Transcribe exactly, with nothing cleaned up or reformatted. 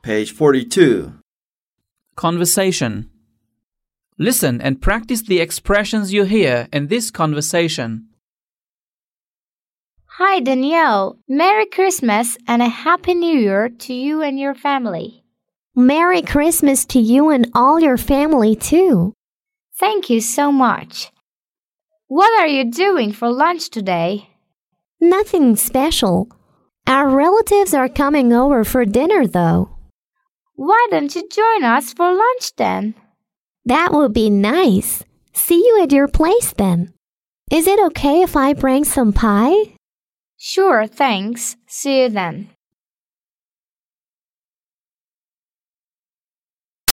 Page forty-two. Conversation. Listen and practice the expressions you hear in this conversation. Hi, Danielle. Merry Christmas and a Happy New Year to you and your family. Merry Christmas to you and all your family, too. Thank you so much. What are you doing for lunch today? Nothing special. Our relatives are coming over for dinner, though. Why don't you join us for lunch then? That would be nice. See you at your place then. Is it okay if I bring some pie? Sure, thanks. See you then.